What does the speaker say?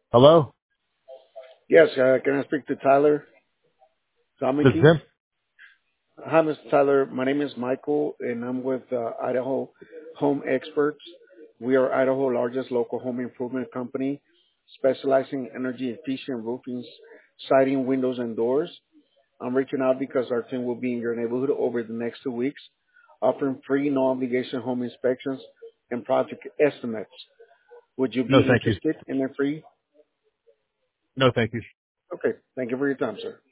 Hello, Yes, can I speak to Tyler this is Zamiki? him. Hi, Mr. Tyler. My name is Michael, and I'm with Idaho Home Experts. We are Idaho's largest local home improvement company, specializing in energy efficient roofing, siding, windows, and doors. I'm reaching out because our team will be in your neighborhood over the next 2 weeks, offering free, no obligation home inspections and project estimates. Would you No, be thank you. interested in a free? No, thank you. Okay, thank you for your time, sir.